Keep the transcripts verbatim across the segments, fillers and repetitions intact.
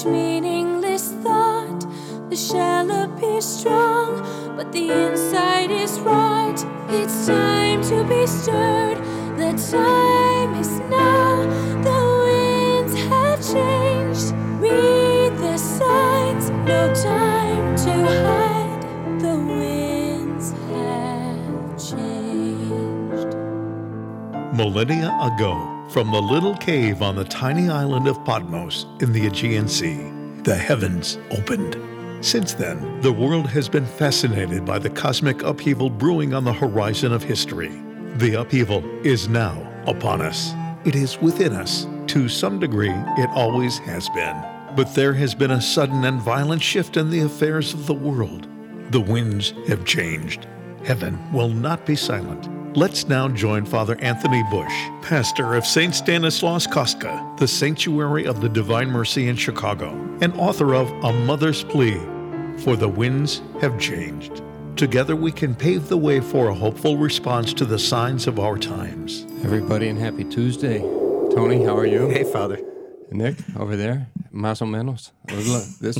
each meaningless thought. The shell appears strong, but the inside is rot. It's time to be stirred. The time is now. The winds have changed. Read the signs. No time to hide. The winds have changed. Millennia ago, from the little cave on the tiny island of Patmos in the Aegean Sea, the heavens opened. Since then, the world has been fascinated by the cosmic upheaval brewing on the horizon of history. The upheaval is now upon us. It is within us. To some degree, it always has been. But there has been a sudden and violent shift in the affairs of the world. The winds have changed. Heaven will not be silent. Let's now join Father Anthony Bush, pastor of Saint Stanislaus Kostka, the Sanctuary of the Divine Mercy in Chicago, and author of A Mother's Plea, For the Winds Have Changed. Together we can pave the way for a hopeful response to the signs of our times. Everybody, and happy Tuesday. Tony, how are you? Hey, Father. Nick, over there, más o menos. Look, this,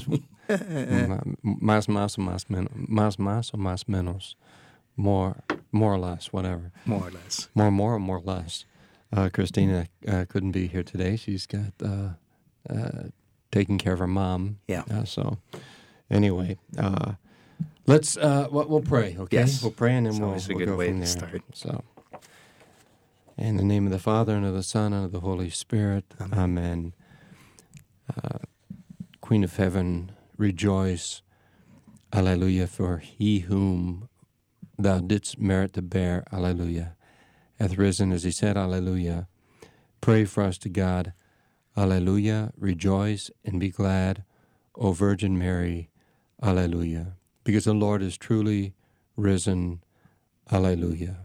más, más, más, menos, más, más, or más, menos. More, more or less, whatever. More or less. More, more, or more or less. Uh, Christina uh, couldn't be here today. She's got uh, uh, taking care of her mom. Yeah. Uh, so, anyway, uh, let's uh, we'll, we'll pray. Okay. Yes. We'll pray and then It's we'll, always a we'll good go way from to there. start. So, in the name of the Father and of the Son and of the Holy Spirit. Amen. Amen. Uh, Queen of Heaven, rejoice. Alleluia, for he whom thou didst merit to bear, alleluia, hath risen, as he said, alleluia. Pray for us to God, alleluia. Rejoice and be glad, O Virgin Mary, alleluia. Because the Lord is truly risen, alleluia.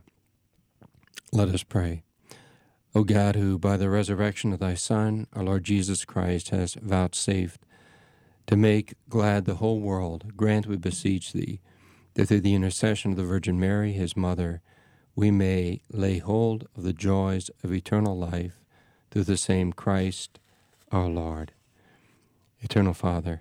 Let us pray. O God, who by the resurrection of thy Son, our Lord Jesus Christ, has vouchsafed to make glad the whole world, grant, we beseech thee, that through the intercession of the Virgin Mary, his mother, we may lay hold of the joys of eternal life through the same Christ our Lord. Eternal Father,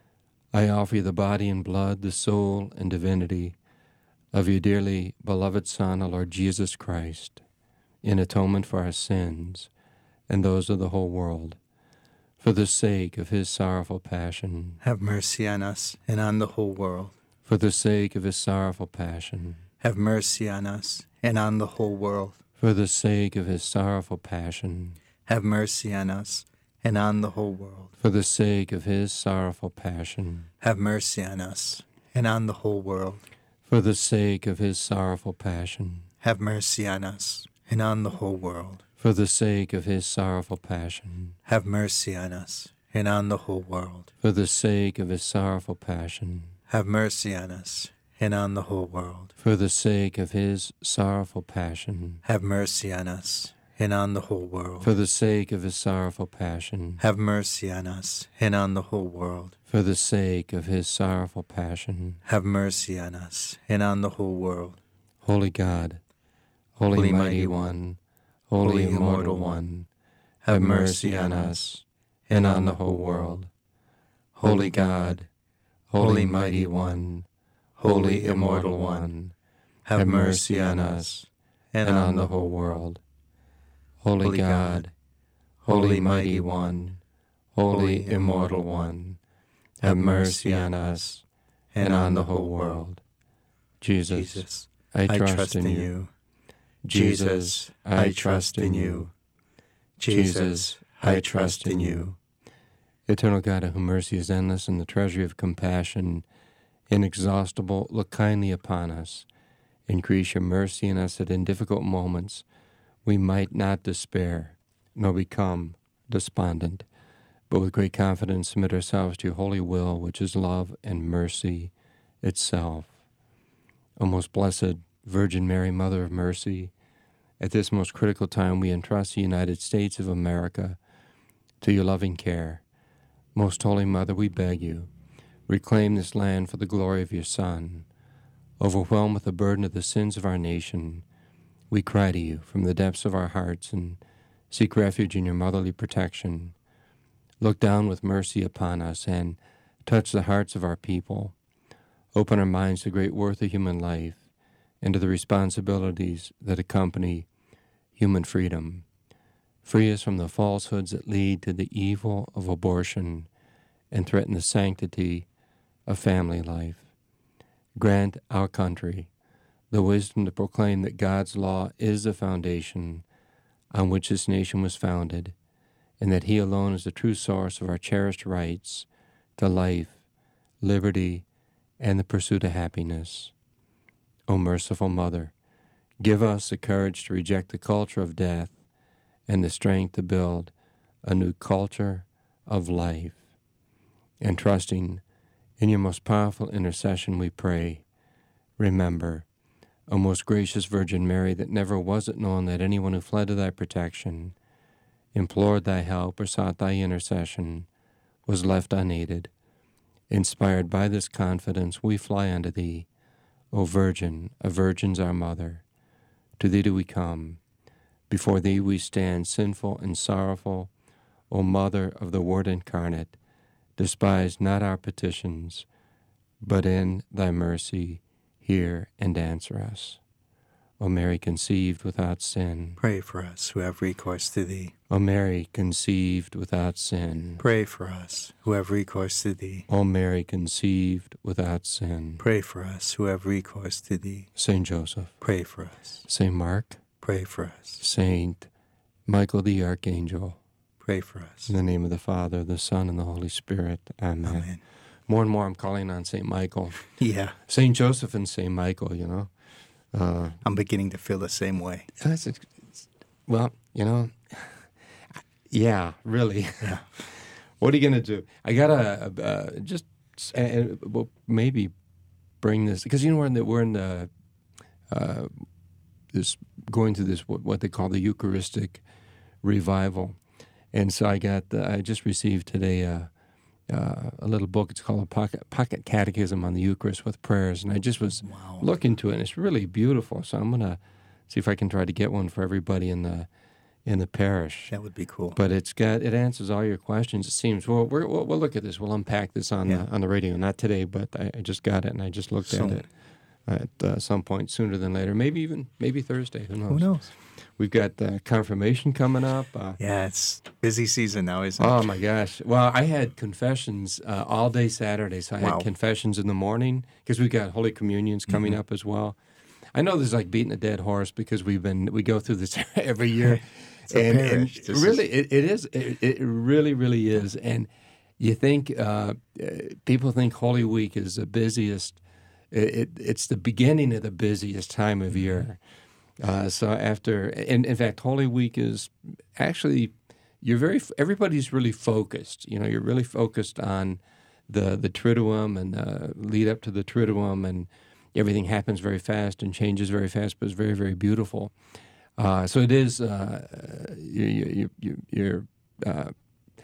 I offer you the body and blood, the soul and divinity of your dearly beloved Son, our Lord Jesus Christ, in atonement for our sins and those of the whole world, for the sake of his sorrowful passion. Have mercy on us and on the whole world. For the sake of his sorrowful passion. Have mercy on us and on the whole world. For the sake of his sorrowful passion. Have mercy on us and on the whole world. For the sake of his sorrowful passion. Have mercy on us and on the whole world. For the sake of his sorrowful passion. Have mercy on us and on the whole world. For the sake of his sorrowful passion. Have mercy on us and on the whole world. For the sake of his sorrowful passion. Have mercy on us and on the whole world. For the sake of his sorrowful passion. Have mercy on us and on the whole world. For the sake of his sorrowful passion. Have mercy on us and on the whole world. For the sake of his sorrowful passion. Have mercy on us and on the whole world. Holy God, Holy, Holy Mighty Mighty One, Holy, Holy Immortal Immortal One, Have have mercy on us and on the whole world. Holy God, Holy Mighty One, Holy Immortal One, have mercy on us and on the whole world. Holy God, Holy Mighty One, Holy Immortal One, have mercy on us and on the whole world. Jesus, Jesus, I I trust in you. Jesus, I trust in you. Jesus, I trust in you. Eternal God, of whom mercy is endless and the treasury of compassion inexhaustible, look kindly upon us. Increase your mercy in us that in difficult moments we might not despair, nor become despondent, but with great confidence submit ourselves to your holy will, which is love and mercy itself. O most blessed Virgin Mary, Mother of Mercy, at this most critical time we entrust the United States of America to your loving care. Most Holy Mother, we beg you, reclaim this land for the glory of your Son. Overwhelmed with the burden of the sins of our nation, we cry to you from the depths of our hearts and seek refuge in your motherly protection. Look down with mercy upon us and touch the hearts of our people. Open our minds to the great worth of human life and to the responsibilities that accompany human freedom. Free us from the falsehoods that lead to the evil of abortion and threaten the sanctity of family life. Grant our country the wisdom to proclaim that God's law is the foundation on which this nation was founded, and that He alone is the true source of our cherished rights to life, liberty, and the pursuit of happiness. O merciful Mother, give us the courage to reject the culture of death and the strength to build a new culture of life. And trusting in your most powerful intercession, we pray, remember, O most gracious Virgin Mary, that never was it known that anyone who fled to thy protection, implored thy help, or sought thy intercession was left unaided. Inspired by this confidence, we fly unto thee, O Virgin, a Virgin's our Mother. To thee do we come. Before thee we stand sinful and sorrowful. O Mother of the Word incarnate, despise not our petitions, but in thy mercy hear and answer us. O Mary, conceived without sin, Pray for us who have recourse to thee. O Mary, conceived without sin, Pray for us who have recourse to thee. O Mary, conceived without sin, Pray for us who have recourse to thee. Saint Joseph, Pray for us. Saint Mark, Pray for us. Saint Michael the Archangel, Pray for us. in the name of the Father, the Son, and the Holy Spirit. Amen. Amen. More and more I'm calling on Saint Michael. Yeah, Saint Joseph and Saint Michael, you know. Uh, I'm beginning to feel the same way. that's a, well, you know, yeah, really. Yeah. What are you going to do? I got to uh, just uh, well, maybe bring this, because, you know, we're in the, we're in the uh, this, going through this, what, what they call the Eucharistic revival. And so I got, uh, I just received today uh, uh, a little book. It's called a Pocket, Pocket Catechism on the Eucharist with Prayers. And I just was Wow. looking to it, and it's really beautiful. So I'm going to see if I can try to get one for everybody in the in the parish. That would be cool. But it's got it answers all your questions. It seems. Well, we're, we'll we'll look at this. We'll unpack this on Yeah. the on the radio. Not today, but I, I just got it, and I just looked Soon. at it at uh, some point sooner than later. Maybe even maybe Thursday. Who knows? Who knows? We've got uh, confirmation coming up. Uh, Yeah, it's busy season now, isn't it? Oh my gosh! Well, I had confessions uh, all day Saturday, so I Wow. had confessions in the morning because we got Holy Communions coming Mm-hmm. up as well. I know this is like beating a dead horse because we've been we go through this every year, It's a and, parish. and This is- really it, it is it, it really really is. And you think uh, uh, people think Holy Week is the busiest. It, it, it's the beginning of the busiest time of year. Uh, so after, and in fact, Holy Week is actually, you're very, everybody's really focused. You know, you're really focused on the the Triduum and the lead up to the Triduum, and everything happens very fast and changes very fast, but it's very, very beautiful. Uh, so it is, uh, you, you, you, you're uh,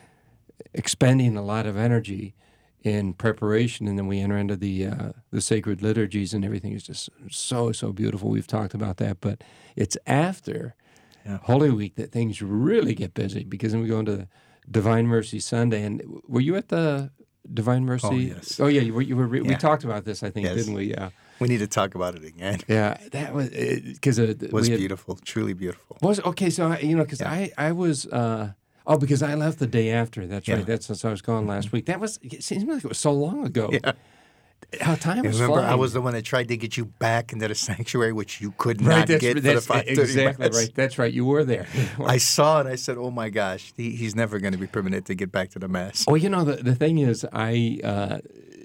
expending a lot of energy in preparation, and then we enter into the uh, the sacred liturgies, and everything is just so, so beautiful. We've talked about that, but it's after Yeah. Holy Week that things really get busy, because then we go into Divine Mercy Sunday. And were you at the Divine Mercy? Oh, yes. Oh, yeah, you were. You were we Yeah. talked about this, I think, Yes. didn't we? Yeah. We need to talk about it again. Yeah, that was because it, It was we had, beautiful, truly beautiful. was okay. So I, you know, because Yeah. I I was uh, oh because I left the day after. That's Yeah. right. That's since I was gone last week. That was it seems like it was so long ago. Yeah. How time And was remember, flying. I was the one that tried to get you back into the sanctuary, which you could right. not That's, get that's for the five thirty exactly mass. right. That's right. You were there. I saw it. I said, "Oh my gosh, he, he's never going to be permitted to get back to the mass." Well, you know, the the thing is, I uh,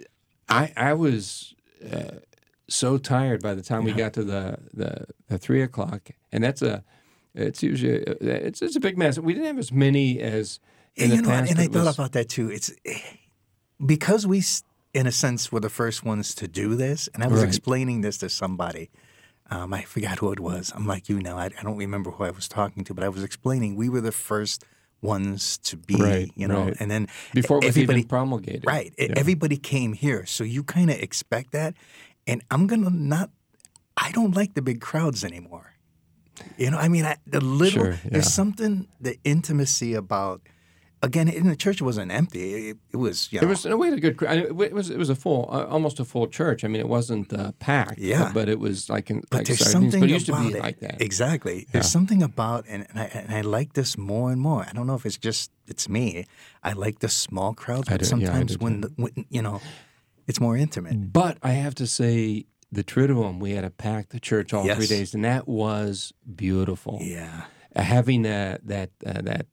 I I was uh, so tired by the time we Yeah. got to the, the the three o'clock, and that's a it's usually it's it's a big mass. We didn't have as many as in And, the you know, past. and I It thought was- about that too. It's because we, s- in a sense, were the first ones to do this. And I was Right. explaining this to somebody. Um, I forgot who it was. I'm like you now. I, I don't remember who I was talking to, but I was explaining we were the first ones to be, Right, you know, right. and then before it was everybody, even promulgated. right? e- Yeah. Everybody came here, so you kind of expect that. And I'm gonna not. I don't like the big crowds anymore. You know, I mean, I, the little. Sure, yeah. There's something the intimacy about again, in the church, it wasn't empty. It, it was, you know. It was, in a way, a good. cr- I mean, It was. It was a full, uh, almost a full church. I mean, it wasn't uh, packed. Yeah. but it was like in, But like there's sardines. something But it used about to be it. like that. Exactly. There's Yeah. something about, and, and, I, and I like this more and more. I don't know if it's just, it's me. I like the small crowds, I but do- yeah, I sometimes do when, the, when, you know, it's more intimate. But I have to say, the Triduum, we had to pack the church all three Yes. days, and that was beautiful. Yeah. Uh, having that that uh, that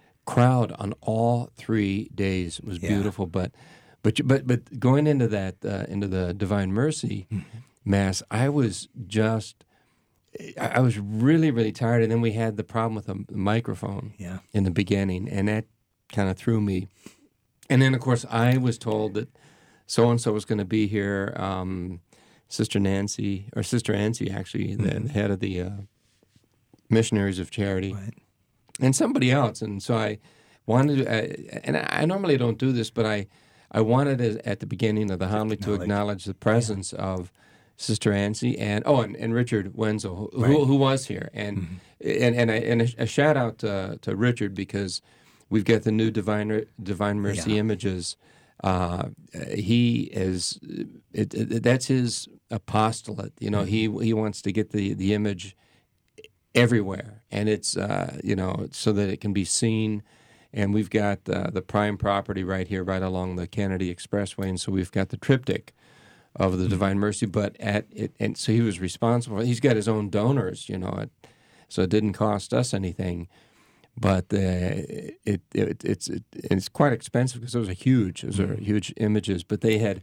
crowd on all three days was Yeah. beautiful. But but you- but but going into that uh, into the Divine Mercy Mm-hmm. Mass, I was just I I was really really tired, and then we had the problem with the microphone Yeah. in the beginning, and that kind of threw me. And then of course I was told that so and so was going to be here. Um, Sister Nancy, or Sister Nancy, actually, the, the head of the uh, Missionaries of Charity, Right. and somebody else. And so I wanted to, uh, and I, I normally don't do this, but I, I wanted it at the beginning of the homily to acknowledge. acknowledge the presence of Sister Nancy and oh, and, and Richard Wenzel, who, Right. who, who was here, and and and, I, and a, a shout out to, to Richard, because we've got the new Divine Divine Mercy Yeah. images. Uh, he is it, it, that's his apostolate. You know, he he wants to get the, the image everywhere, and it's uh, you know, so that it can be seen. And we've got uh, the prime property right here, right along the Kennedy Expressway, and so we've got the triptych of the Divine Mercy. But at it, and so he was responsible. He's got his own donors, you know, it, so it didn't cost us anything. But uh, it, it it's it, it's quite expensive because those are huge. Those are huge images. But they had,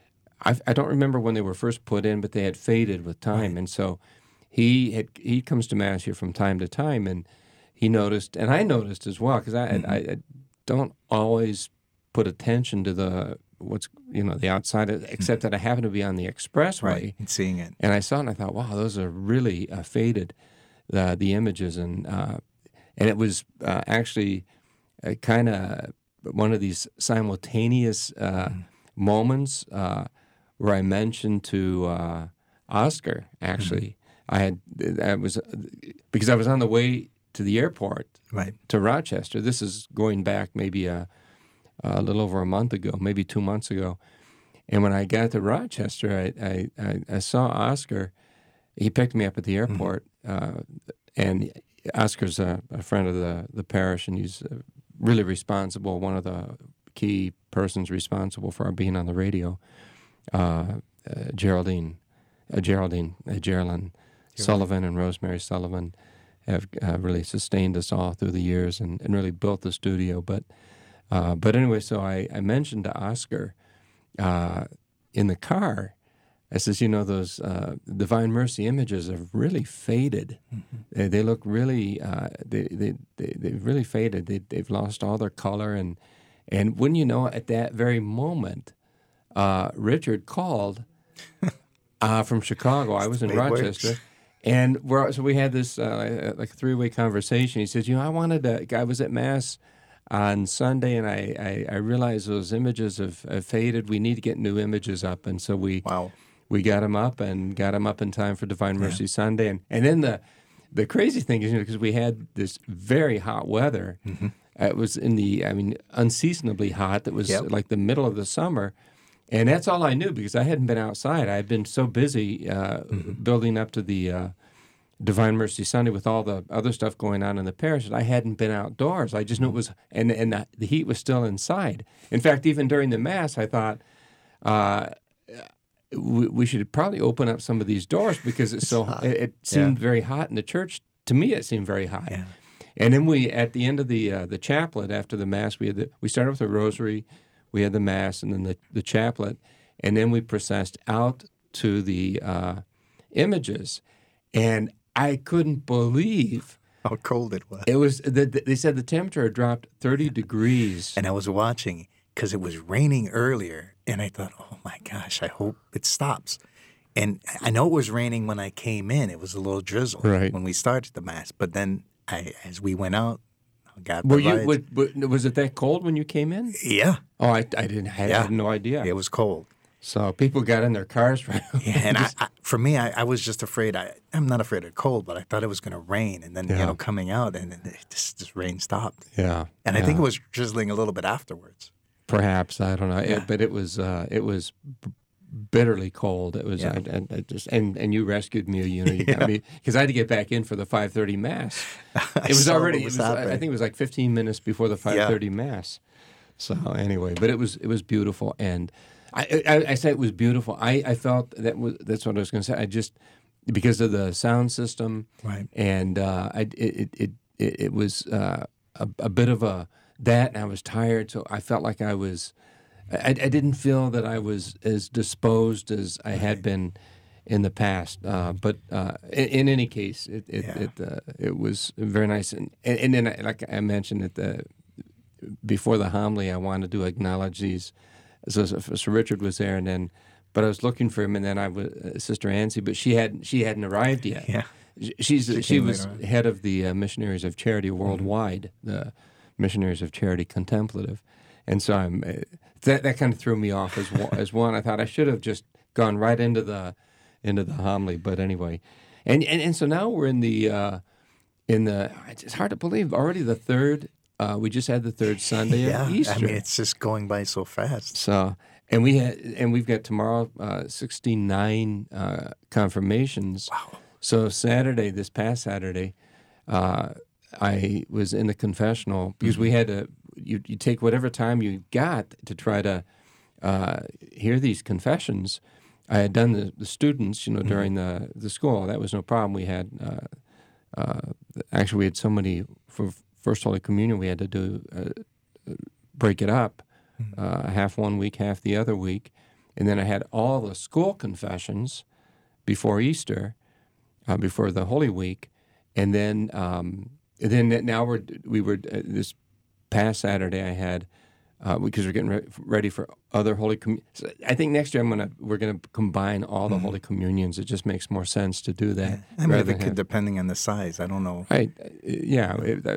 I, I don't remember when they were first put in, but they had faded with time. And so he had he comes to Mass here from time to time, and he noticed, and I noticed as well, because I, I I don't always put attention to the what's you know the outside, except that I happen to be on the expressway, Right. And seeing it. and I saw it, and I thought, wow, those are really uh, faded, uh, the images, and. Uh, And it was uh, actually uh, kind of one of these simultaneous uh, moments uh, where I mentioned to uh, Oscar, actually, I had, I was, because I was on the way to the airport Right. to Rochester. This is going back maybe a, a little over a month ago, maybe two months ago. And when I got to Rochester, I, I, I, I saw Oscar. He picked me up at the airport, uh, and Oscar's a, a friend of the, the parish, and he's uh, really responsible, one of the key persons responsible for our being on the radio. Uh, uh, Geraldine, uh, Geraldine, uh, Geraldine Sullivan and Rosemary Sullivan have uh, really sustained us all through the years and, and really built the studio. But uh, but anyway, so I, I mentioned to Oscar uh, in the car, I says, you know, those uh, Divine Mercy images have really faded. Mm-hmm. They, they look really, uh, they, they, they, they've really faded. They, they've lost all their color. And, and wouldn't you know, at that very moment, uh, Richard called uh, from Chicago. I was in Rochester. Works. And we're, so we had this uh, like three-way conversation. He says, you know, I wanted to, I was at Mass on Sunday, and I, I, I realized those images have, have faded. We need to get new images up. And so we... Wow. We got them up and got them up in time for Divine Mercy yeah. Sunday. And and then the the crazy thing is, you know, because we had this very hot weather. Mm-hmm. Uh, it was in the, I mean, unseasonably hot. It was yep. like the middle of the summer. And that's all I knew because I hadn't been outside. I had been so busy uh, mm-hmm. building up to the uh, Divine Mercy Sunday with all the other stuff going on in the parish that I hadn't been outdoors. I just knew it was, and, and the, the heat was still inside. In fact, even during the Mass, I thought, uh, We, we should probably open up some of these doors because it's, it's so hot. It, it seemed yeah. very hot in the church. To me, it seemed very hot. Yeah. And then we, at the end of the uh, the chaplet after the Mass, we had the, we started with the Rosary, we had the Mass, and then the, the chaplet, and then we processed out to the uh, images, and I couldn't believe how cold it was. It was. The, the, they said the temperature had dropped thirty degrees, and I was watching because it was raining earlier. And I thought, oh, my gosh, I hope it stops. And I know it was raining when I came in. It was a little drizzle right. when we started the Mass. But then I, as we went out, I got Were the you, was, was it that cold when you came in? Yeah. Oh, I, I didn't have, yeah. I had no idea. It was cold. So people got in their cars right away. Yeah, and I, I, for me, I, I was just afraid. I, I'm not afraid of cold, but I thought it was going to rain. And then, Yeah. you know, coming out, and then it, this, this rain stopped. Yeah. And I yeah. think it was drizzling a little bit afterwards. Perhaps, I don't know. Yeah. It, but it was uh, it was b- bitterly cold. It was, Yeah. I, I, I just and, and you rescued me. You know, you got Yeah. me because I had to get back in for the five thirty mass. I It was saw what already. was it was, I happening. think it was like fifteen minutes before the five thirty mass. So anyway, but it was it was beautiful, and I I, I say it was beautiful. I, I felt that was that's what I was going to say. I just because of the sound system, Right. and uh, I it it it, it was uh, a, a bit of a that, and I was tired, so I felt like I was. I, I didn't feel that I was as disposed as I had been in the past. Uh, but uh, in, in any case, it it Yeah. it, uh, it was very nice, and and, and then I, like I mentioned at the before the homily, I wanted to acknowledge these. So, so so Richard was there, and then, but I was looking for him, and then I was uh, Sister Ansi, but she hadn't she hadn't arrived yet. Yeah. She's She she, came was later on. head of the uh, Missionaries of Charity worldwide, the Missionaries of Charity Contemplative, and so I'm uh, that that kind of threw me off as one, as one. I thought I should have just gone right into the into the homily, but anyway, and and, and so now we're in the uh, in the. It's hard to believe already the third. Uh, we just had the third Sunday Yeah. of Easter. I mean, it's just going by so fast. So, and we had, and we've got tomorrow uh, sixty-nine uh, confirmations. Wow. So Saturday, this past Saturday, uh, I was in the confessional because we had to. You, you take whatever time you got to try to uh, hear these confessions. I had done the, the students, you know, during the the school. That was no problem. We had uh, uh, actually we had so many for First Holy Communion. We had to do uh, break it up, uh, half one week, half the other week, and then I had all the school confessions before Easter, uh, before the Holy Week, and then um, and then now we're we were uh, this past Saturday I had uh, because we're getting re- ready for other Holy Communion. So I think next year I'm gonna we're gonna combine all the Holy Communions. It just makes more sense to do that. I mean, rather if it than could, have- depending on the size, I don't know. Right. uh, Yeah. It, that,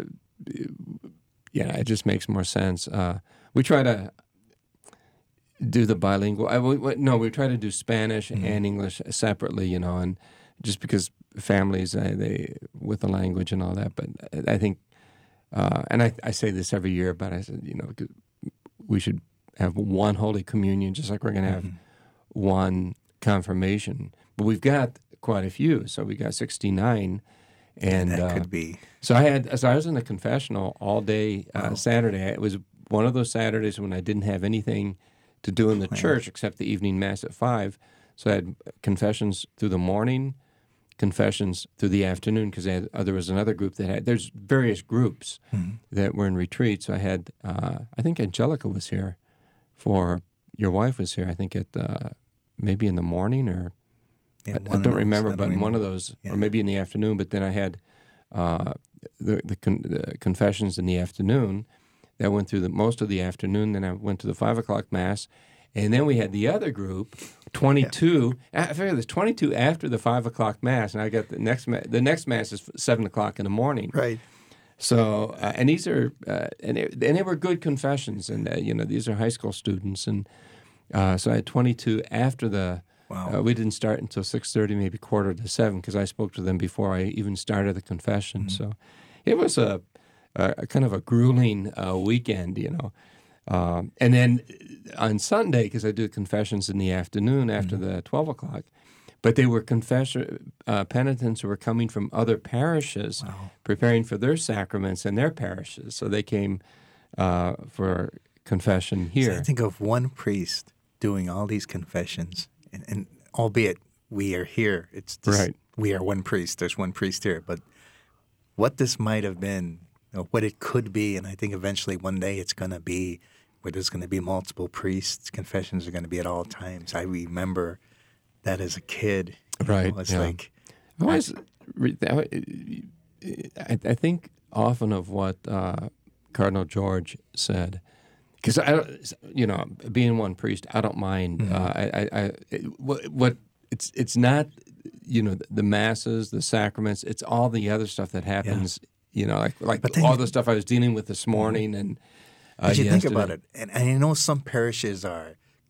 yeah. It just makes more sense. Uh, we try to do the bilingual. I, we, we- no, we try to do Spanish and English separately, you know, and just because families, uh, they with the language and all that. But I I think, uh, and I, I say this every year, but I said, you know, we should have one Holy Communion, just like we're going to have one confirmation. But we've got quite a few, so we got sixty-nine. And that uh, could be. so I had, so I was in the confessional all day uh, Saturday. It was one of those Saturdays when I didn't have anything to do in the church except the evening mass at five. So I had confessions through the morning, confessions through the afternoon, because uh, there was another group that had. There's various groups that were in retreat. So I had, uh, I think Angelica was here, for your wife was here. I think at uh, maybe in the morning or. Yeah, I, one I of don't those, remember, I but don't in one of remember. those, Yeah. or maybe in the afternoon. But then I had uh, the the, con- the confessions in the afternoon. That went through the most of the afternoon. Then I went to the five o'clock mass, and then we had the other group, twenty-two. I figure there's twenty-two after the five o'clock mass, and I got the next ma- the next mass is seven o'clock in the morning. Right. So, uh, and these are, uh, and, it, and they were good confessions, and uh, you know, these are high school students, and uh, so I had twenty-two after the. Wow. Uh, we didn't start until six thirty, maybe quarter to seven, because I spoke to them before I even started the confession. So, it was a, a, a kind of a grueling uh, weekend, you know. Um, and then on Sunday, because I do confessions in the afternoon after the twelve o'clock, but they were confession uh, penitents who were coming from other parishes, preparing for their sacraments in their parishes. So they came uh, for confession So here. I think of one priest doing all these confessions, and, and albeit we are here, it's just, Right. we are one priest. There's one priest here, but what this might have been, you know, what it could be, and I think eventually one day it's going to be where there's going to be multiple priests. Confessions are going to be at all times. I remember that as a kid. you know, Right, it's yeah. like I always, re- I, I think often of what uh, Cardinal George said, because I, don't- you know, being one priest, I don't mind. Mm-hmm. Uh, I, I, I it, what, what it's it's not, you know, the, the masses, the sacraments. It's all the other stuff that happens. You know, like like But then all you- the stuff I was dealing with this morning, and uh, But you think yesterday. about it, and, and I know some parishes are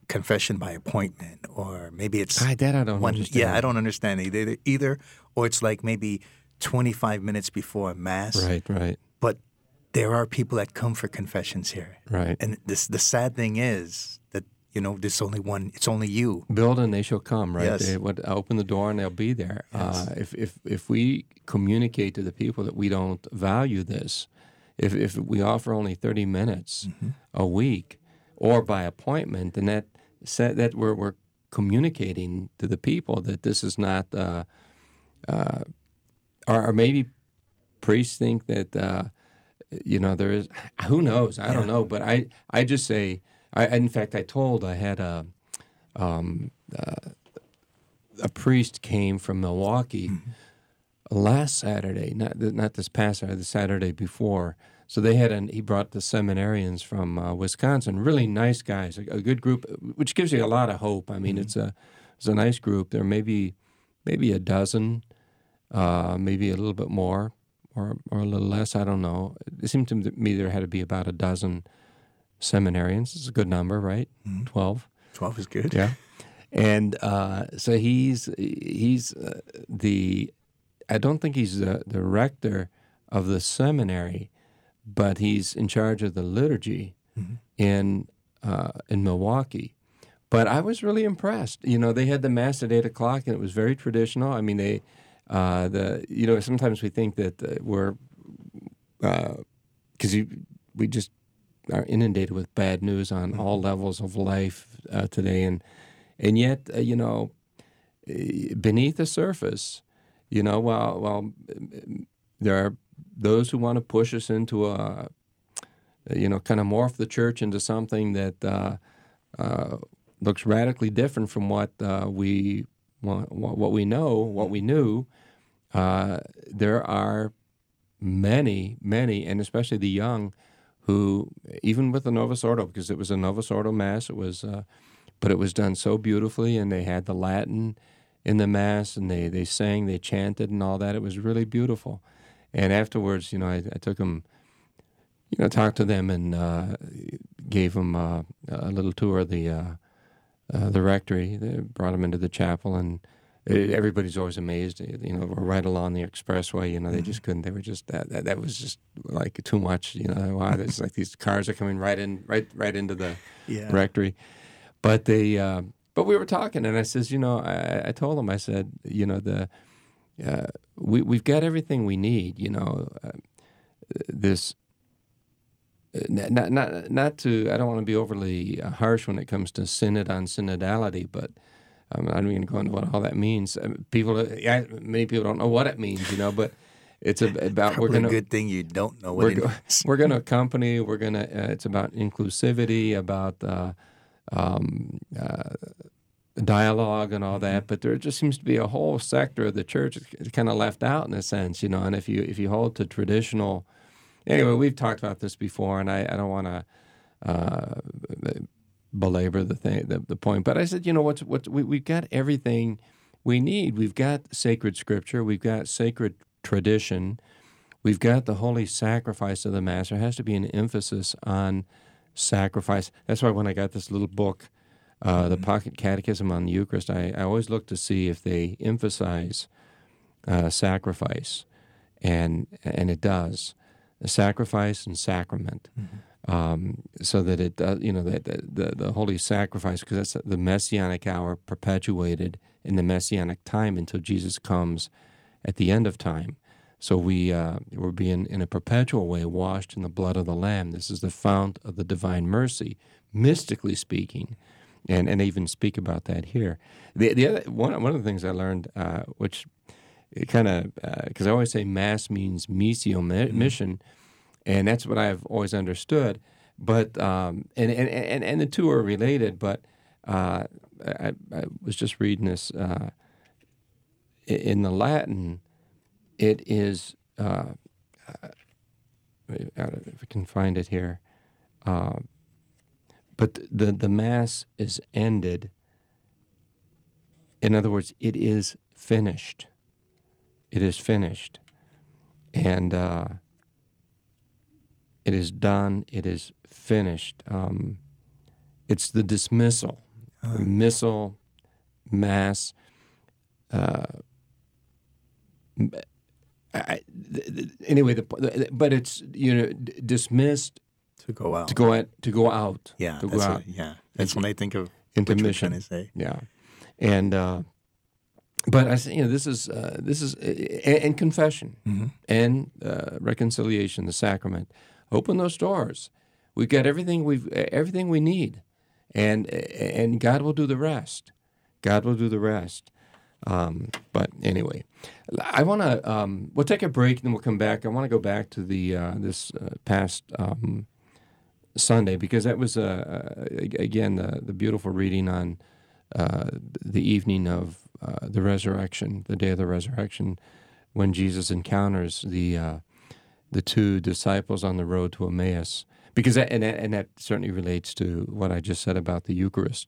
confession by appointment, or maybe it's I, that I don't one. understand. Yeah, I don't understand either. Either, or it's like maybe twenty-five minutes before mass. Right, right, But there are people that come for confessions here, right. and this the sad thing is that you know there's only one. It's only you. Build and they shall come, right? Yes. They would open the door and they'll be there. Yes. Uh, if, if if we communicate to the people that we don't value this, if if we offer only thirty minutes Mm-hmm. a week or by appointment, then that sa- that we're we're communicating to the people that this is not, uh, uh, or, or maybe priests think that uh, you know there is. Who knows? I don't know. But I I just say. I, in fact, I told I had a um, uh, a priest came from Milwaukee Mm-hmm. last Saturday, not th- not this past Saturday, the Saturday before. So they had an he brought the seminarians from uh, Wisconsin, really nice guys, a, a good group, which gives you a lot of hope. I mean, Mm-hmm. it's a it's a nice group. There may be maybe a dozen, uh, maybe a little bit more, or or a little less. I don't know. It seemed to me there had to be about a dozen seminarians. It's a good number, right? Mm-hmm. Twelve. Twelve is good. Yeah. And uh, so he's he's uh, the I don't think he's the, the rector of the seminary, but he's in charge of the liturgy Mm-hmm. in uh, in Milwaukee. But I was really impressed. You know, they had the mass at eight o'clock, and it was very traditional. I mean, they uh, the you know sometimes we think that uh, we're because uh, we just are inundated with bad news on Mm-hmm. all levels of life uh, today, and and yet uh, you know eh, beneath the surface, you know, while while there are those who want to push us into a you know kind of morph the church into something that uh, uh, looks radically different from what uh, we what, what we know, what we knew. Uh, there are many, many, and especially the young, who, even with the Novus Ordo, because it was a Novus Ordo Mass, it was, uh, but it was done so beautifully, and they had the Latin in the Mass, and they, they sang, they chanted, and all that. It was really beautiful. And afterwards, you know, I, I took them, you know, talked to them and uh, gave them uh, a little tour of the uh, uh, the rectory. They brought them into the chapel, and it, everybody's always amazed. You know, we're right along the expressway. You know, they just couldn't. They were just that. That, that was just like too much. You know, wow, it's like these cars are coming right in, right, right into the Yeah. rectory. But they, uh, but we were talking, and I says, you know, I, I told them, I said, you know, the uh, we we've got everything we need. You know, uh, this. Not, not, not to. I don't want to be overly uh, harsh when it comes to synod on synodality, but um, I'm not even going to go into what all that means. Um, people, yeah, many people don't know what it means, you know. But it's a, about Probably we're going a to good thing you don't know what we're it go, is. we're going to accompany. We're going to. Uh, it's about inclusivity, about uh, um, uh, dialogue, and all that. But there just seems to be a whole sector of the church that's kind of left out in a sense, you know. And if you if you hold to traditional. Anyway, we've talked about this before, and I, I don't want to uh, belabor the thing, the, the point. But I said, you know, what's what we we've got everything we need. We've got sacred scripture, we've got sacred tradition, we've got the holy sacrifice of the Mass. There has to be an emphasis on sacrifice. That's why when I got this little book, uh, mm-hmm. the Pocket Catechism on the Eucharist, I, I always look to see if they emphasize uh, sacrifice, and and it does. Sacrifice and sacrament, mm-hmm. um, so that it does, you know, that the, the, the holy sacrifice, because that's the messianic hour perpetuated in the messianic time until Jesus comes at the end of time. So we uh, we're being in a perpetual way washed in the blood of the Lamb. This is the fount of the divine mercy, mystically speaking, and and I even speak about that here. The the other one one of the things I learned, uh, which. It kind of, because uh, I always say Mass means missio, mission, and that's what I've always understood. But um, and, and and and the two are related. But uh, I, I was just reading this uh, in the Latin. It is, uh, if I can find it here, uh, but the the Mass is ended. In other words, it is finished. It is finished, and uh, it is done. It is finished. Um, it's the dismissal. uh. missile, mass. Uh, I, anyway, the, the, but it's you know d- dismissed to go out to go out to go out. Yeah, to that's go a, out. yeah. That's when I think of into what mission. You're trying to say. Yeah, and uh, but I say you know this is uh, this is uh, and confession mm-hmm. and uh, reconciliation, the sacrament. Open those doors. We've got everything we've everything we need, and and God will do the rest. God will do the rest. Um, but anyway, I want to. Um, we'll take a break and then we'll come back. I want to go back to the uh, this uh, past um, Sunday because that was uh, again the the beautiful reading on uh, the evening of uh, the resurrection, the day of the resurrection, when Jesus encounters the uh, the two disciples on the road to Emmaus. Because that, and, that, and that certainly relates to what I just said about the Eucharist.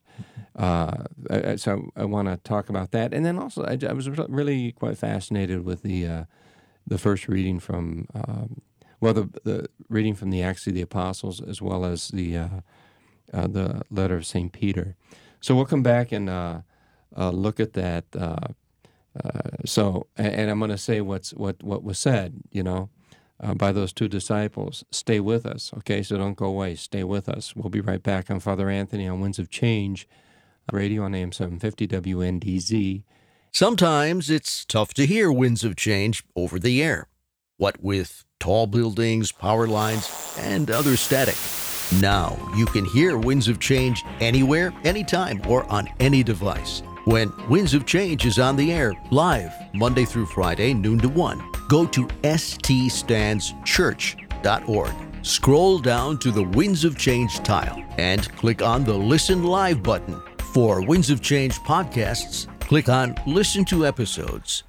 Uh, I, so I want to talk about that, and then also I, I was really quite fascinated with the uh, the first reading from um, well the the reading from the Acts of the Apostles as well as the uh, uh, the letter of Saint Peter. So we'll come back and uh, uh, look at that. Uh, uh, so and, and I'm going to say what's what what was said. You know. Uh, by those two disciples. Stay with us, okay? So don't go away. Stay with us. We'll be right back on Father Anthony on Winds of Change, radio on A M seven fifty W N D Z. Sometimes it's tough to hear Winds of Change over the air. What with tall buildings, power lines, and other static. Now you can hear Winds of Change anywhere, anytime, or on any device. When Winds of Change is on the air, live, Monday through Friday, noon to one, go to s t stands church dot org. Scroll down to the Winds of Change tile and click on the Listen Live button. For Winds of Change podcasts, click on Listen to Episodes.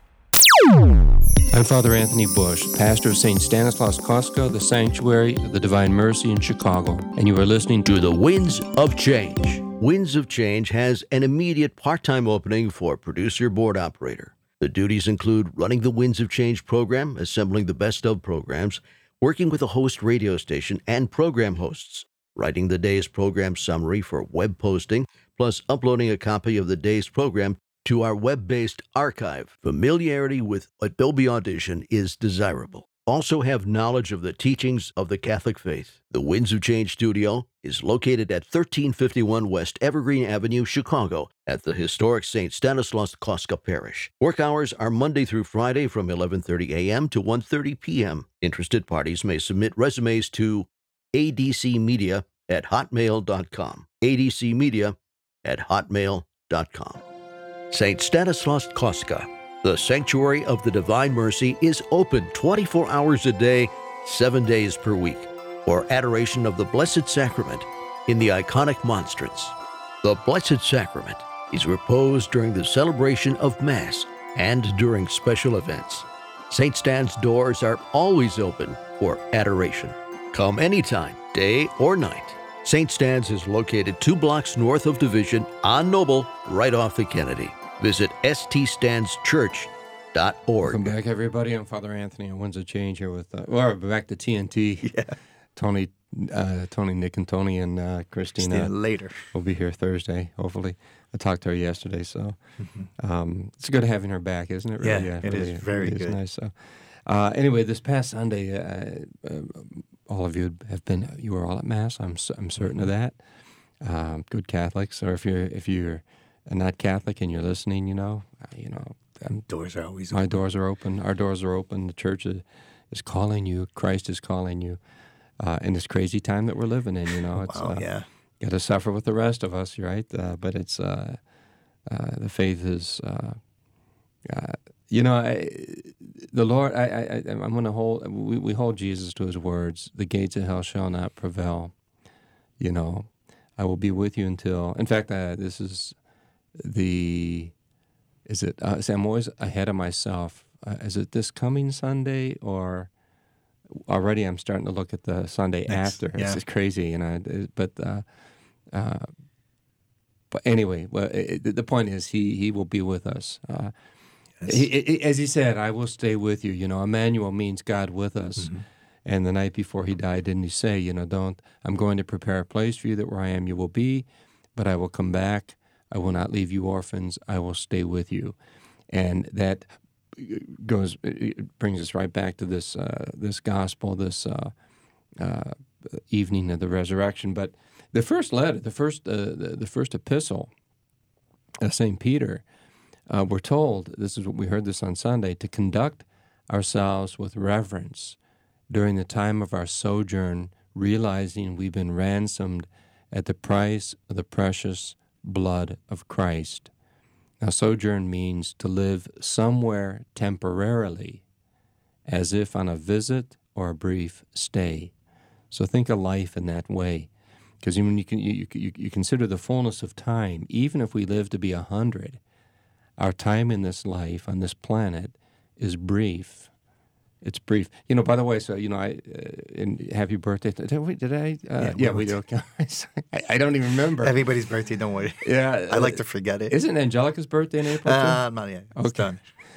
I'm Father Anthony Bush, pastor of Saint Stanislaus Kostka, the Sanctuary of the Divine Mercy in Chicago, and you are listening to To the Winds of Change. Winds of Change has an immediate part-time opening for producer board operator. The duties include running the Winds of Change program, assembling the best of programs, working with a host radio station and program hosts, writing the day's program summary for web posting, plus uploading a copy of the day's program to our web-based archive. Familiarity with Adobe Audition is desirable. Also have knowledge of the teachings of the Catholic faith. The Winds of Change studio is located at thirteen fifty-one West Evergreen Avenue, Chicago, at the historic Saint Stanislaus Kostka Parish. Work hours are Monday through Friday from eleven thirty a.m. to one thirty p.m. Interested parties may submit resumes to a d c media at hotmail dot com. a d c media at hotmail dot com. Saint Stanislaus Kostka, the Sanctuary of the Divine Mercy, is open twenty-four hours a day, seven days per week, for adoration of the Blessed Sacrament in the iconic monstrance. The Blessed Sacrament is reposed during the celebration of Mass and during special events. Saint Stan's doors are always open for adoration. Come anytime, day or night. Saint Stan's is located two blocks north of Division on Noble, right off the Kennedy. Visit s t stands church dot org. Welcome back, everybody. I'm Father Anthony on Winds of Change here with, uh, well, back to T N T. Yeah. Tony, uh, Tony, Nick, and Tony, and uh, Christina. Christina later. We'll be here Thursday, hopefully. I talked to her yesterday, so Mm-hmm. um, it's good having her back, isn't it? Really? Yeah, it really, is very really good. Is nice. So, uh, anyway, this past Sunday, uh, uh, all of you have been. You were all at Mass. I'm I'm certain of that. Um, good Catholics, or if you're if you're not Catholic and you're listening, you know, uh, you know, I'm, Doors are always my open. doors are open. Our doors are open. The church is, is calling you. Christ is calling you. Uh, in this crazy time that we're living in, you know, it's Wow, uh, yeah. got to suffer with the rest of us, right? Uh, but it's uh, uh, the faith is, uh, uh, you know, I, the Lord. I, I, I'm going to hold. We, we hold Jesus to His words. The gates of hell shall not prevail. You know, I will be with you until. In fact, uh, this is the. Is it? Uh, see, I'm always ahead of myself. Uh, is it this coming Sunday or? Already, I'm starting to look at the Sunday Next, after. yeah. It's just crazy, you know. It- But, uh, uh, but anyway, well, it, it- the point is, he he will be with us. Uh, Yes. he, he- as he said, "I will stay with you." You know, Emmanuel means God with us. Mm-hmm. And the night before he died, didn't he say, you know, don't? I'm going to prepare a place for you that where I am, you will be, but I will come back I will not leave you orphans. I will stay with you. And that goes, it brings us right back to this uh, this gospel, this uh, uh, evening of the resurrection. But the first letter, the first uh, the, the first epistle of Saint Peter, uh, we're told, this is what we heard this on Sunday, to conduct ourselves with reverence during the time of our sojourn, realizing we've been ransomed at the price of the precious blood of Christ. Now, sojourn means to live somewhere temporarily, as if on a visit or a brief stay. So think of life in that way. Because when you, can, you, you, you consider the fullness of time, even if we live to be a hundred, our time in this life, on this planet, is brief. It's brief. You know, by the way, so, you know, I, uh, and happy birthday. Did, we, did I? Uh, yeah, yeah we do. I, I don't even remember. Everybody's birthday, don't worry. Yeah. I like to forget it. Isn't Angelica's birthday in April? Uh, not yet. It's okay. done.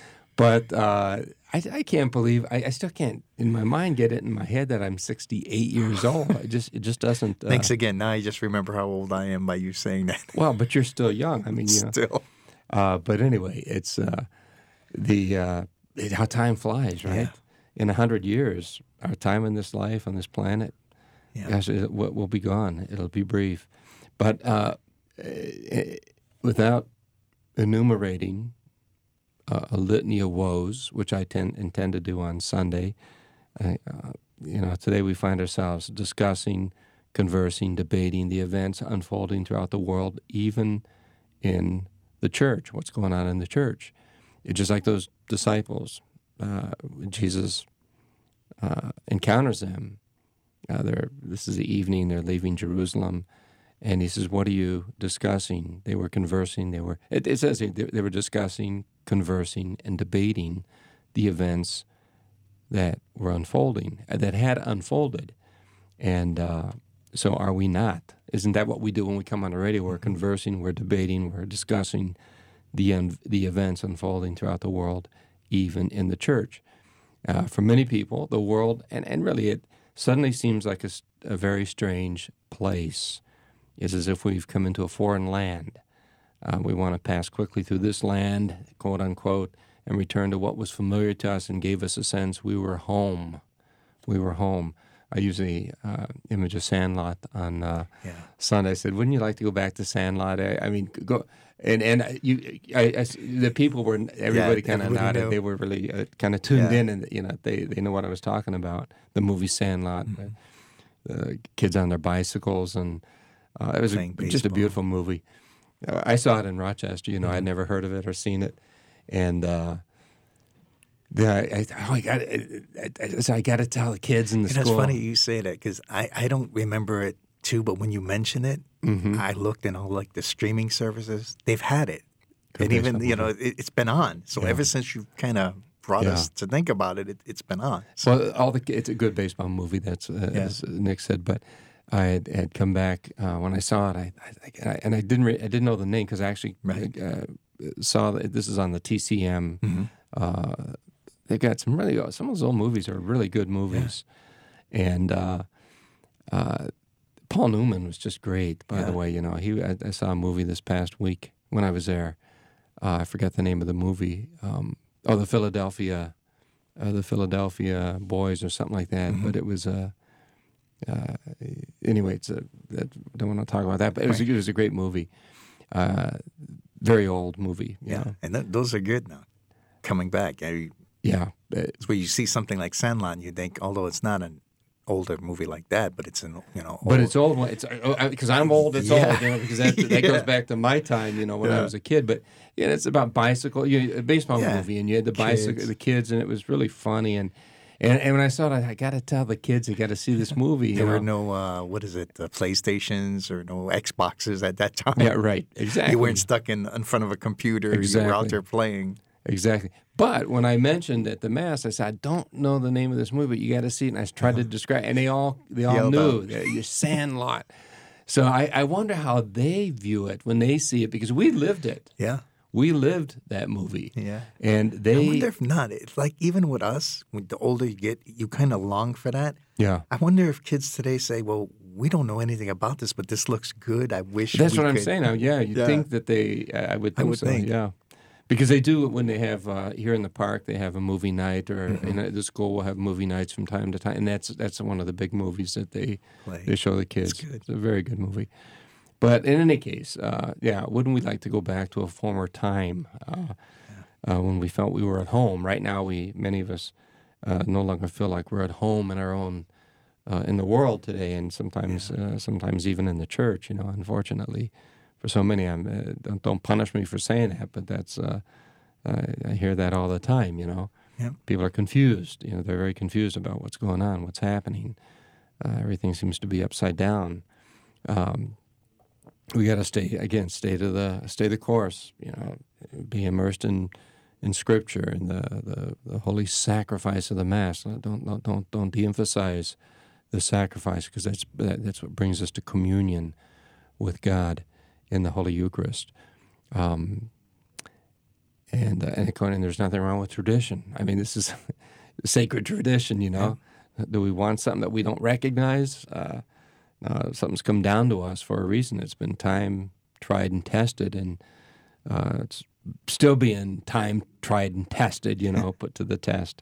But uh, I, I can't believe, I, I still can't, in my mind, get it in my head that I'm sixty-eight years old. I just, it just doesn't. Uh, Thanks again. Now I just remember how old I am by you saying that. Well, but you're still young. I mean, you know. Still. Uh, but anyway, it's uh, the uh, it, how time flies, right? Yeah. In a hundred years, our time in this life, on this planet, Yeah. gosh, it will will be gone. It'll be brief. But uh, eh, without enumerating uh, a litany of woes, which I tend, intend to do on Sunday, I, uh, you know, today we find ourselves discussing, conversing, debating the events unfolding throughout the world, even in the church, what's going on in the church. It's just like those disciples. Uh, Jesus uh, encounters them. Uh, they're, this is the evening, they're leaving Jerusalem, and he says, what are you discussing? They were conversing, they were, it, it says they, they were discussing, conversing, and debating the events that were unfolding, uh, that had unfolded. And uh, so are we not? Isn't that what we do when we come on the radio? We're conversing, we're debating, we're discussing the un- the events unfolding throughout the world, even in the church. Uh, for many people, the world, and, and really it suddenly seems like a, a very strange place. It's as if we've come into a foreign land. Uh, we want to pass quickly through this land, quote unquote, and return to what was familiar to us and gave us a sense we were home. We were home. I use the uh, image of Sandlot on uh, Yeah. Sunday. I said, wouldn't you like to go back to Sandlot? I, I mean, go. And and you, I, I, the people were, everybody Yeah, kind of everybody nodded. knew. They were really uh, kind of tuned Yeah. in, and you know, they, they know what I was talking about. The movie Sandlot, mm-hmm. the, the kids on their bicycles, and uh, it was a, Playing just a baseball. beautiful movie. Uh, I saw it in Rochester. You know, Mm-hmm. I'd never heard of it or seen it, and uh, the, I, I, oh, I got I, I, I got to tell the kids in the And school. it's funny you say that because I, I don't remember it too, but when you mention it, Mhm. I looked in all like the streaming services. They've had it. Good and even, baseball you know, movie. it, it's been on. So Yeah. ever since you kind of brought Yeah. us to think about it, it, it's been on. So, Well, all the it's a good baseball movie. That's uh, Yeah. as Nick said. But I had, had come back uh, when I saw it. I, I, I and I didn't re- I didn't know the name because I actually Right. uh, saw that this is on the T C M. Mhm. Uh, they've got some really some of those old movies are really good movies, and uh, uh, Paul Newman was just great. By Yeah. the way, you know he I, I saw a movie this past week when I was there. Uh, I forgot the name of the movie. Um, oh, the Philadelphia, uh, the Philadelphia Boys or something like that. Mm-hmm. But it was a. Uh, anyway, it's a, I don't want to talk about that, but it was, a, it was a great movie. Uh, very old movie. You yeah. know? And th- those are good now. Coming back. I, Yeah. Uh, it's where you see something like Sandlot and you think, although it's not an older movie like that, but it's an, you know. But old- it's old. when- It's because I'm old. It's Yeah. old. You know, because that, that goes Yeah. back to my time. You know, when I Yeah. was a kid. But yeah, it's about bicycle. You a baseball Yeah. movie, and you had the bicycle, Kids. the kids, and it was really funny. And and, and when I saw it, I, I got to tell the kids they got to see this movie. You There know? were no, uh, what is it, uh, PlayStations or no Xboxes at that time. Yeah, right. Exactly. You weren't stuck in, in front of a computer. You were Exactly. out there playing. Exactly. But when I mentioned at the mass, I said, I don't know the name of this movie, but you got to see it. And I tried to describe, and they all they all Yelled knew out. that you're Sandlot. So I, I wonder how they view it when they see it because we lived it. Yeah. We lived that movie. Yeah. And I they, wonder if not. It's like even with us, when the older you get, you kind of long for that. yeah, I wonder if kids today say, well, we don't know anything about this, but this looks good. I wish That's we what I'm could. saying now. Yeah, you'd Yeah. think that they, I would I think would so, think. yeah. Because they do it when they have, uh, here in the park, they have a movie night, or Mm-hmm. in a, the school will have movie nights from time to time. And that's that's one of the big movies that they, Play. they show the kids. good. It's a very good movie. But in any case, uh, yeah, wouldn't we like to go back to a former time uh, uh, when we felt we were at home? Right now, we many of us uh, no longer feel like we're at home in our own, uh, in the world today, and sometimes uh, sometimes even in the church, you know, unfortunately. For so many, I'm, uh, don't, don't punish me for saying that, but that's uh, I, I hear that all the time, you know. Yeah. People are confused. You know, they're very confused about what's going on, what's happening. Uh, everything seems to be upside down. Um, we got to stay again, stay to the stay the course. You know, be immersed in in Scripture and the, the, the holy sacrifice of the Mass. Don't don't don't don't de-emphasize the sacrifice, because that's that, that's what brings us to communion with God in the Holy Eucharist. Um, and uh, and, according, and there's nothing wrong with tradition. I mean, this is sacred tradition, you know. Yeah. Do we want something that we don't recognize? Uh, uh, something's come down to us for a reason. It's been time tried and tested, and uh, it's still being time tried and tested, you know, put to the test.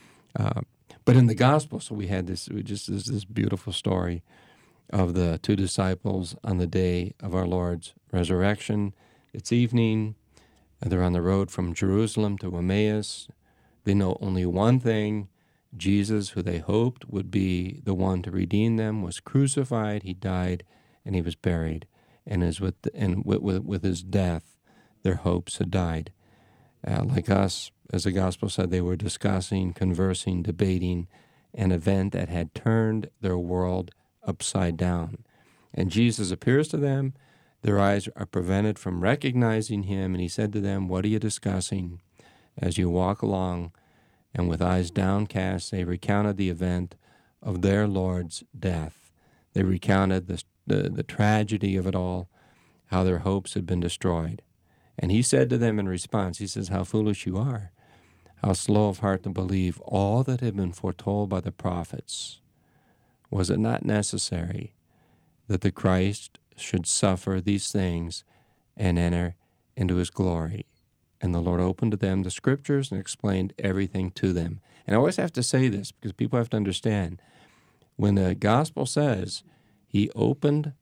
Uh, but in the Gospel, so we had this, we just this, this beautiful story of the two disciples on the day of our Lord's resurrection. It's evening, and they're on the road from Jerusalem to Emmaus. They know only one thing: Jesus, who they hoped would be the one to redeem them, was crucified, he died, and he was buried. And as with the, and with, with, with his death, their hopes had died. Uh, like us, as the Gospel said, they were discussing, conversing, debating an event that had turned their world upside down. And Jesus appears to them. Their eyes are prevented from recognizing him, and he said to them, "What are you discussing?" As you walk along, and with eyes downcast, they recounted the event of their Lord's death. They recounted the, the, the tragedy of it all, how their hopes had been destroyed. And he said to them in response, he says, "How foolish you are, how slow of heart to believe all that had been foretold by the prophets. Was it not necessary that the Christ should suffer these things and enter into his glory?" And the Lord opened to them the Scriptures and explained everything to them. And I always have to say this, because people have to understand, when the Gospel says he opened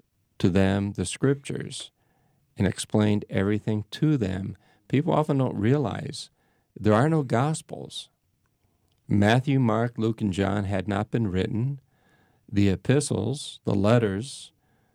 to them the Scriptures and explained everything to them, people often don't realize there are no Gospels. Matthew, Mark, Luke, and John had not been written. The epistles, the letters,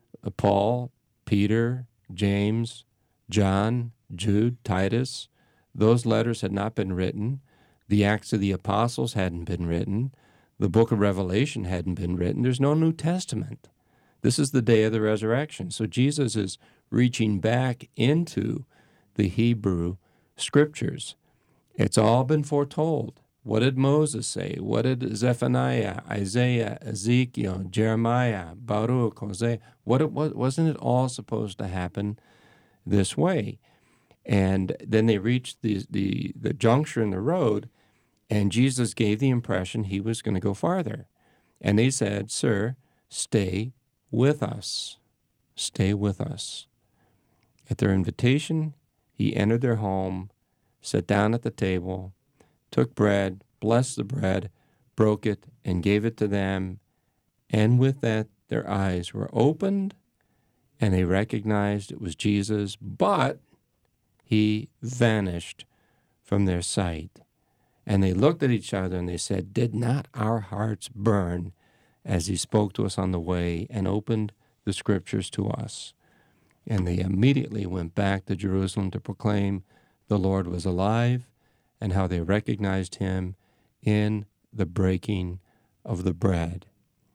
Paul, Peter, James, John, Jude, Titus, those letters had not been written. The Acts of the Apostles hadn't been written. The book of Revelation hadn't been written. There's no New Testament. This is the day of the resurrection. So Jesus is reaching back into the Hebrew Scriptures. It's all been foretold. What did Moses say? What did Zephaniah, Isaiah, Ezekiel, Jeremiah, Baruch, Hosea? What it was, wasn't it all supposed to happen this way? And then they reached the, the, the juncture in the road, and Jesus gave the impression he was going to go farther. And they said, "Sir, stay with us. Stay with us." At their invitation, he entered their home, sat down at the table, took bread, blessed the bread, broke it, and gave it to them. And with that, their eyes were opened, and they recognized it was Jesus, but he vanished from their sight. And they looked at each other and they said, "Did not our hearts burn as he spoke to us on the way and opened the Scriptures to us?" And they immediately went back to Jerusalem to proclaim the Lord was alive, and how they recognized him in the breaking of the bread.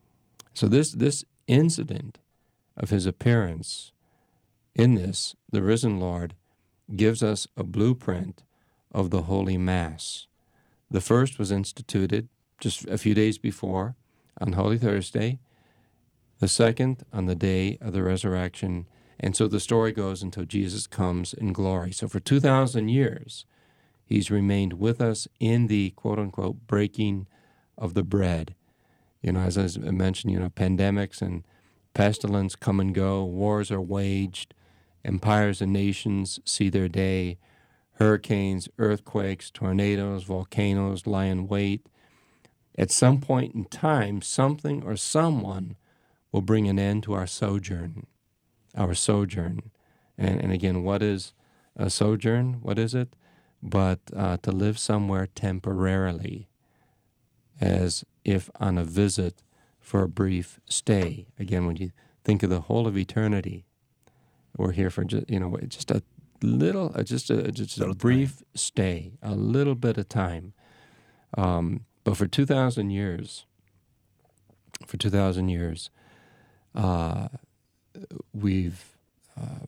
So this, this incident of his appearance in this, the risen Lord, gives us a blueprint of the Holy Mass. The first was instituted just a few days before, on Holy Thursday, the second on the day of the resurrection, and so the story goes until Jesus comes in glory. So for two thousand years, he's remained with us in the quote-unquote breaking of the bread. You know, as I mentioned, you know, pandemics and pestilence come and go, wars are waged, empires and nations see their day, hurricanes, earthquakes, tornadoes, volcanoes lie in wait. At some point in time, something or someone will bring an end to our sojourn, our sojourn. And, and again, what is a sojourn? What is it? But uh, to live somewhere temporarily, as if on a visit for a brief stay. Again, when you think of the whole of eternity, we're here for just, you know, just a little, uh, just a just a brief stay, a little bit of time. Um, but for two thousand years, for two thousand years, uh, we've, uh,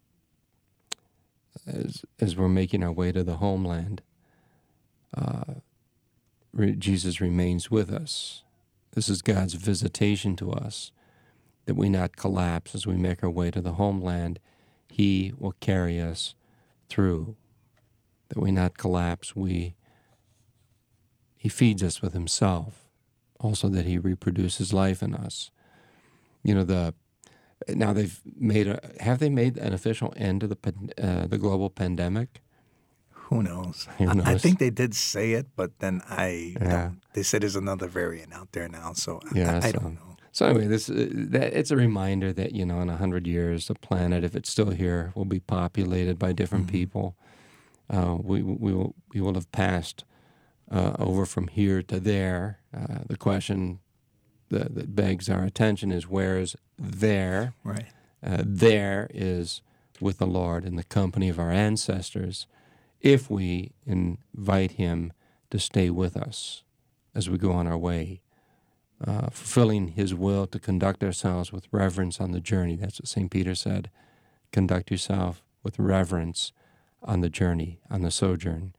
as as we're making our way to the homeland, uh, re- Jesus remains with us. This is God's visitation to us, that we not collapse as we make our way to the homeland. He will carry us through, that we not collapse. We He feeds us with himself, also that he reproduces life in us. You know, the now they've made a, have they made an official end to the uh, the global pandemic? Who knows? Who knows? I, I think they did say it, but then I Yeah. don't. They said there's another variant out there now, so Yeah, I, I so- don't know. So anyway, this uh, that it's a reminder that, you know, in a hundred years, the planet, if it's still here, will be populated by different Mhm. people. Uh, we we will we will have passed uh, over from here to there. Uh, the question that, that begs our attention is, where is there? Right. Uh, there is with the Lord in the company of our ancestors, if we invite him to stay with us as we go on our way, uh, fulfilling his will to conduct ourselves with reverence on the journey. That's what Saint Peter said. Conduct yourself with reverence on the journey, on the sojourn.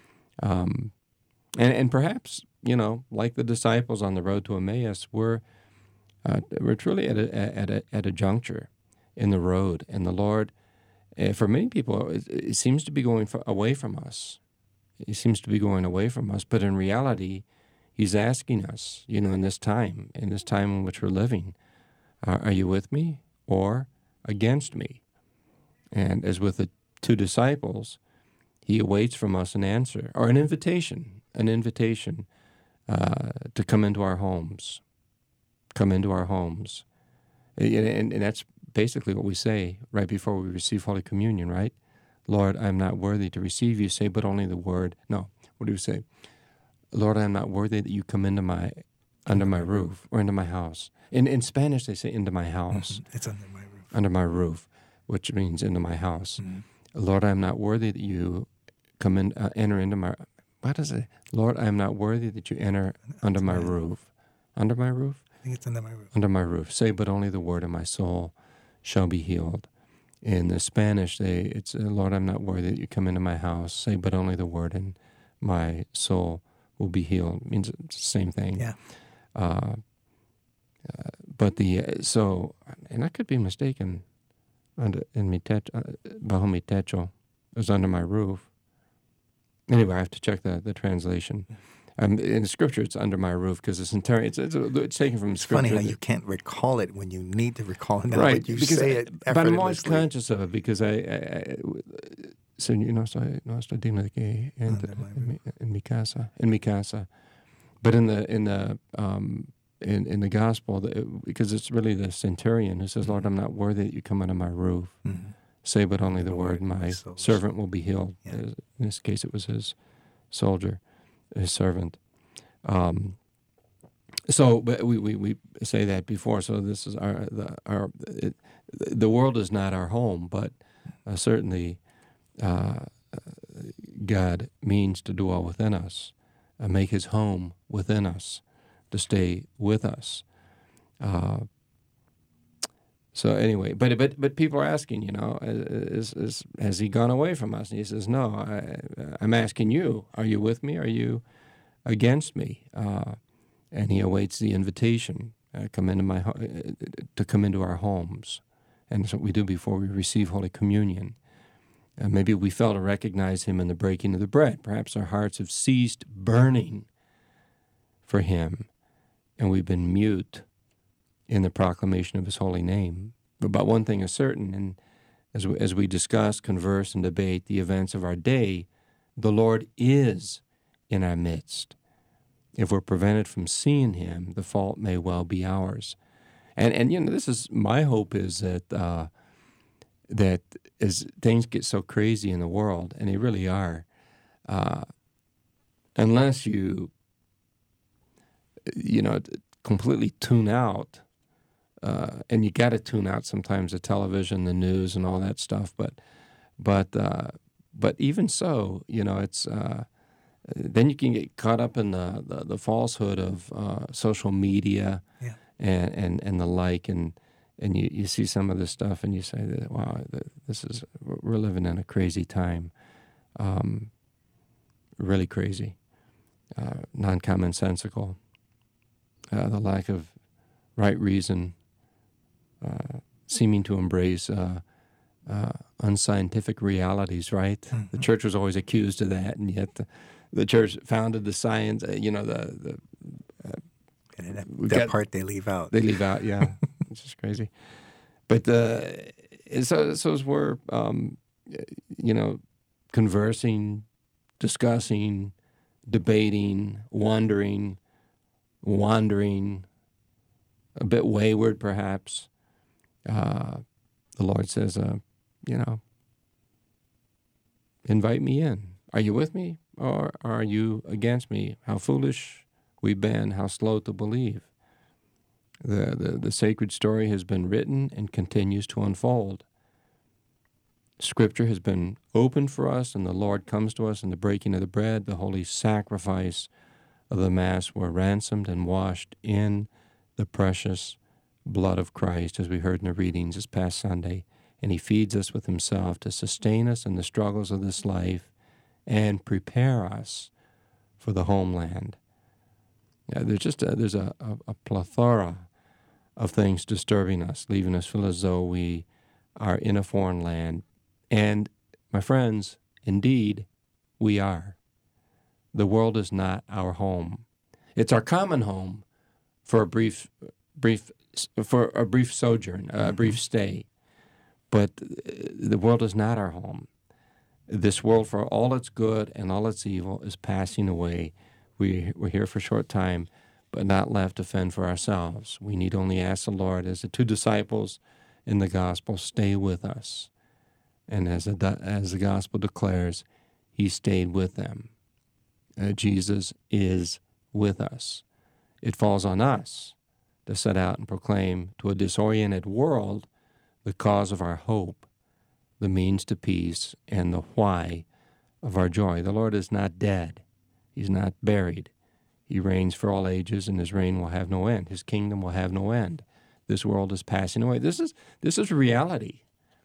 Um, and, and perhaps, you know, like the disciples on the road to Emmaus, we're, uh, we're truly at a, at, a, at a juncture in the road. And the Lord, uh, for many people, it, it seems to be going f- away from us. He seems to be going away from us. But in reality, he's asking us, you know, in this time, in this time in which we're living, uh, are you with me or against me? And as with the two disciples, he awaits from us an answer or an invitation, an invitation uh, to come into our homes, come into our homes. And, and, and that's basically what we say right before we receive Holy Communion, right? Lord, I am not worthy to receive you. Say, but only the word. No, what do you say? Lord, I am not worthy that you come into my, under my roof or into my house. In in Spanish, they say into my house, It's under my roof. under my roof, which means into my house. Mhm. Lord, I am not worthy that you come in, uh, enter into my, what is it? Lord, I am not worthy that you enter under my roof. Under my roof? I think it's under my roof. Under my roof. Say, but only the word of my soul shall be healed. In the Spanish, they it's, uh, Lord, I'm not worthy that you come into my house. Say, but only the word, and my soul will be healed. It means it's the same thing. Yeah. Uh, uh, but the, uh, so, and I could be mistaken, under, in mi techo, uh, bajo mi techo, it was under my roof. Anyway, I have to check the, the translation. Um, in Scripture, it's under my roof because it's entire. It's, it's it's taken from It's Scripture. funny how that- you can't recall it when you need to recall it now, right? but you because say I- it but I'm always effortlessly. conscious of it because I. I, I so you know, so no estoy digno de que entre Under my en mi, en mi casa, en mi casa, but in the in the um in in the gospel, the, because it's really the centurion who says, "Lord, I'm not worthy that you come under my roof. Mhm. Say but only the The word, word, my my soul. servant will be healed." Yeah. In this case, it was his soldier, his servant. Um, so, but we, we, we say that before. So this is our the our it, the world is not our home, but uh, certainly uh, God means to dwell within us, uh, make His home within us, to stay with us. Uh, So anyway, but but but people are asking, you know, is, is has he gone away from us? And he says, no, I, I'm asking you, are you with me? Are you against me? Uh, and he awaits the invitation, uh, come into my ho- to come into our homes, and that's what we do before we receive Holy Communion. Uh, maybe we fail to recognize him in the breaking of the bread. Perhaps our hearts have ceased burning for him, and we've been mute in the proclamation of his holy name. But one thing is certain, and as we, as we discuss, converse, and debate the events of our day, the Lord is in our midst. If we're prevented from seeing him, the fault may well be ours. And, and you know, this is, my hope is that, uh, that as things get so crazy in the world, and they really are, uh, unless you, you know, completely tune out, uh, and you got to tune out sometimes the television, the news, and all that stuff. But, but, uh, but even so, you know, it's uh, then you can get caught up in the the, the falsehood of uh, social media, yeah. and, and and the like, and and you, you see some of this stuff, and you say that, wow, this is we're living in a crazy time, um, really crazy, uh, non-commonsensical. Uh, the lack of right reason, uh, seeming to embrace uh, uh, unscientific realities, right? Mm-hmm. The church was always accused of that, and yet the, the church founded the science, uh, you know, the... the uh, and that that got, part they leave out. They leave out, yeah. It's just crazy. But uh, so, so as we're, um, you know, conversing, discussing, debating, wondering, wandering, a bit wayward perhaps, uh, the Lord says, uh, you know, invite me in. Are you with me or are you against me? How foolish we've been, how slow to believe. The, the, the sacred story has been written and continues to unfold. Scripture has been opened for us, and the Lord comes to us in the breaking of the bread, the holy sacrifice of the Mass. We're ransomed and washed in the precious blood of Christ, as we heard in the readings this past Sunday. And he feeds us with himself to sustain us in the struggles of this life and prepare us for the homeland. Yeah, there's just a, there's a, a, a plethora of things disturbing us, leaving us feel as though we are in a foreign land. And, my friends, indeed, we are. The world is not our home. It's our common home for a brief, brief, for a brief sojourn, a mm-hmm. brief stay. But the world is not our home. This world, for all its good and all its evil, is passing away. We, we're here for a short time, but not left to fend for ourselves. We need only ask the Lord, as the two disciples in the gospel, stay with us. And as, a, as the gospel declares, he stayed with them. Uh, Jesus is with us. It falls on us to set out and proclaim to a disoriented world the cause of our hope, the means to peace, and the why of our joy. The Lord is not dead. He's not buried. He reigns for all ages, and his reign will have no end. His kingdom will have no end. This world is passing away. This is this is reality.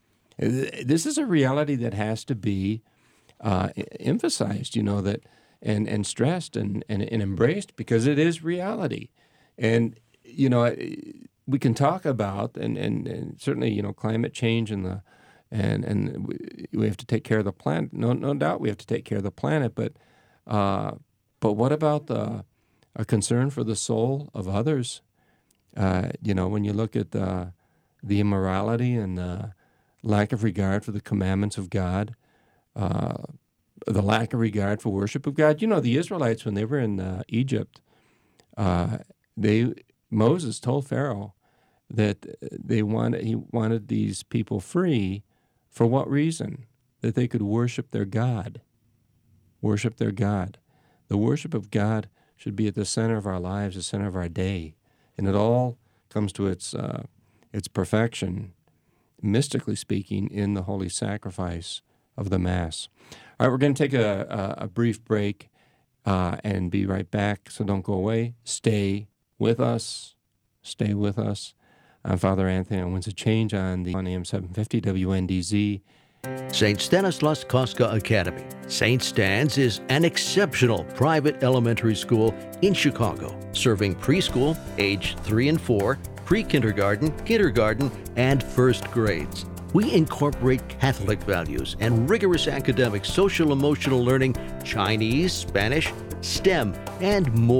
This is a reality that has to be uh, emphasized, you know, that and, and stressed and, and, and embraced, because it is reality. And, you know, we can talk about, and, and, and certainly, you know, climate change and the and and we have to take care of the planet. No, no doubt we have to take care of the planet, but uh, but what about the a concern for the soul of others? Uh, you know, when you look at uh, the immorality and the lack of regard for the commandments of God, uh, the lack of regard for worship of God. You know, the Israelites, when they were in uh, Egypt, uh, they Moses told Pharaoh that they wanted he wanted these people free. For what reason? That they could worship their God. Worship their God. The worship of God should be at the center of our lives, the center of our day, and it all comes to its uh, its perfection, mystically speaking, in the holy sacrifice of the Mass. All right, we're going to take a, a, a brief break uh, and be right back, so don't go away. Stay with us. Stay with us. I'm Father Anthony on Winds of Change on the on A M seven fifty W N D Z. Saint Stanislaus Kostka Academy. Saint Stan's is an exceptional private elementary school in Chicago, serving preschool, age three and four, pre-kindergarten, kindergarten, and first grades. We incorporate Catholic values and rigorous academic social-emotional learning, Chinese, Spanish, STEM, and more.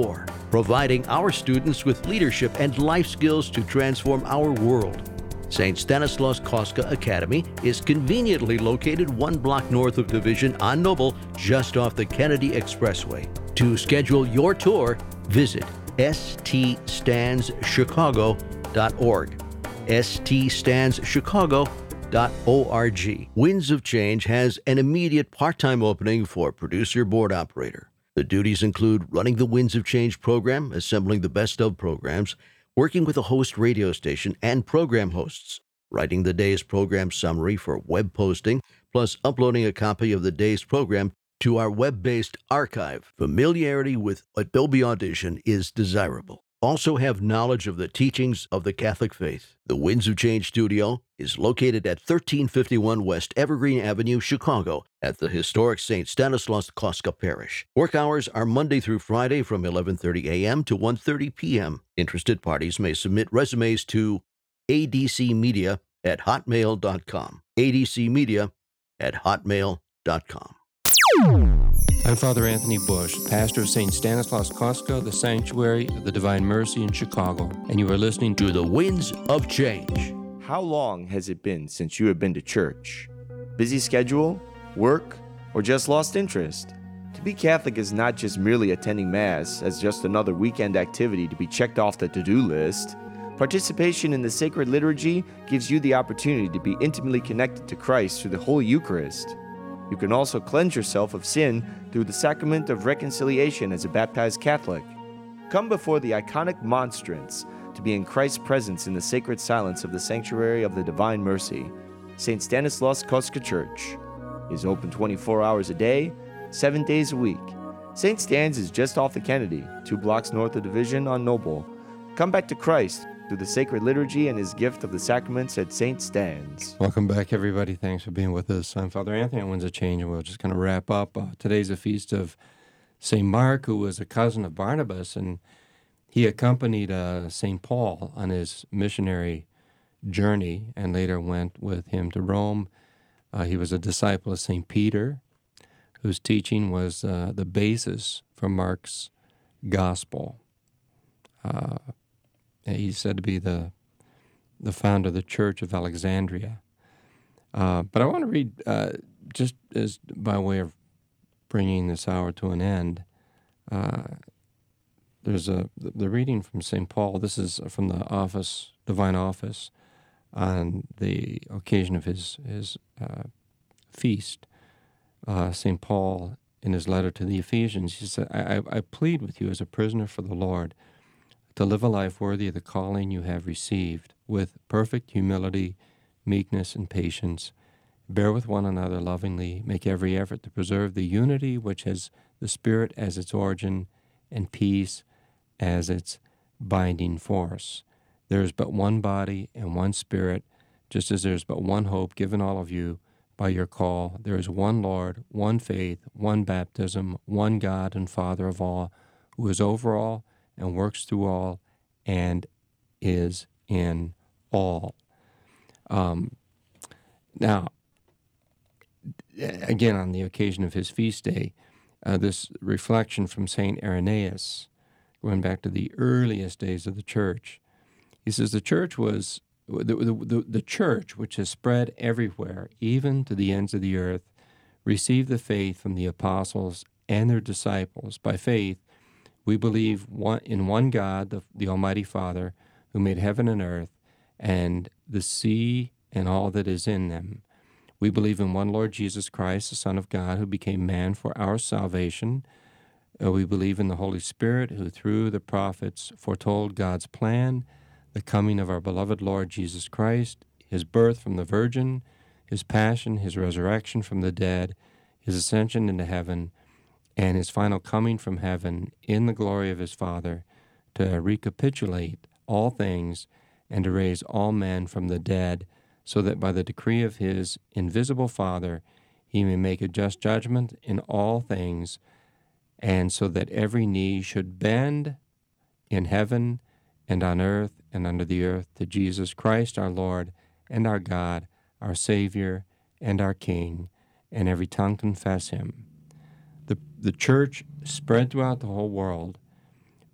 providing our students with leadership and life skills to transform our world. Saint Stanislaus Kostka Academy is conveniently located one block north of Division on Noble, just off the Kennedy Expressway. To schedule your tour, visit s t stands chicago dot org. s t stands chicago dot org. Winds of Change has an immediate part-time opening for producer board operator. The duties include running the Winds of Change program, assembling the best of programs, working with a host radio station and program hosts, writing the day's program summary for web posting, plus uploading a copy of the day's program to our web-based archive. Familiarity with Adobe Audition is desirable. Also have knowledge of the teachings of the Catholic faith. The Winds of Change studio is located at thirteen fifty-one West Evergreen Avenue, Chicago, at the historic Saint Stanislaus Kostka Parish. Work hours are Monday through Friday from eleven thirty a.m. to one thirty p.m. Interested parties may submit resumes to a d c media at hotmail dot com. a d c media at hotmail dot com. I'm Father Anthony Bush, pastor of Saint Stanislaus Kostka, the Sanctuary of the Divine Mercy in Chicago, and you are listening to The Winds of Change. How long has it been since you have been to church? Busy schedule, work, or just lost interest? To be Catholic is not just merely attending Mass as just another weekend activity to be checked off the to-do list. Participation in the sacred liturgy gives you the opportunity to be intimately connected to Christ through the Holy Eucharist. You can also cleanse yourself of sin through the sacrament of reconciliation as a baptized Catholic. Come before the iconic monstrance to be in Christ's presence in the sacred silence of the Sanctuary of the Divine Mercy. Saint Stanislaus Kostka Church is open twenty-four hours a day, seven days a week. Saint Stan's is just off the Kennedy, two blocks north of Division on Noble. Come back to Christ through the sacred liturgy and his gift of the sacraments at Saint Stan's. Welcome back, everybody. Thanks for being with us. I'm Father Anthony on Winds of Change, and we'll just kind of wrap up. Uh, today's a feast of Saint Mark, who was a cousin of Barnabas, and he accompanied uh, Saint Paul on his missionary journey and later went with him to Rome. Uh, he was a disciple of Saint Peter, whose teaching was uh, the basis for Mark's gospel. Uh, He's said to be the the founder of the Church of Alexandria. Uh, but I want to read, uh, just as by way of bringing this hour to an end, uh, there's a the reading from Saint Paul. This is from the office, Divine Office, on the occasion of his, his uh, feast. Uh, Saint Paul, in his letter to the Ephesians, he said, I, I plead with you as a prisoner for the Lord, to live a life worthy of the calling you have received, with perfect humility, meekness, and patience. Bear with one another lovingly. Make every effort to preserve the unity which has the Spirit as its origin and peace as its binding force. There is but one body and one Spirit, just as there is but one hope given all of you by your call. There is one Lord, one faith, one baptism, one God and Father of all, who is over all, and works through all, and is in all. Um, now, again, on the occasion of his feast day, uh, this reflection from Saint Irenaeus, going back to the earliest days of the church, he says the church was the, the, the, the church, which has spread everywhere, even to the ends of the earth, received the faith from the apostles and their disciples. By faith, we believe one, in one God, the, the Almighty Father, who made heaven and earth, and the sea and all that is in them. We believe in one Lord Jesus Christ, the Son of God, who became man for our salvation. Uh, we believe in the Holy Spirit, who through the prophets foretold God's plan, the coming of our beloved Lord Jesus Christ, his birth from the Virgin, his passion, his resurrection from the dead, his ascension into heaven, and his final coming from heaven in the glory of his Father to recapitulate all things and to raise all men from the dead, so that by the decree of his invisible Father he may make a just judgment in all things, and so that every knee should bend in heaven and on earth and under the earth to Jesus Christ our Lord and our God, our Savior and our King, and every tongue confess him. The, the church spread throughout the whole world,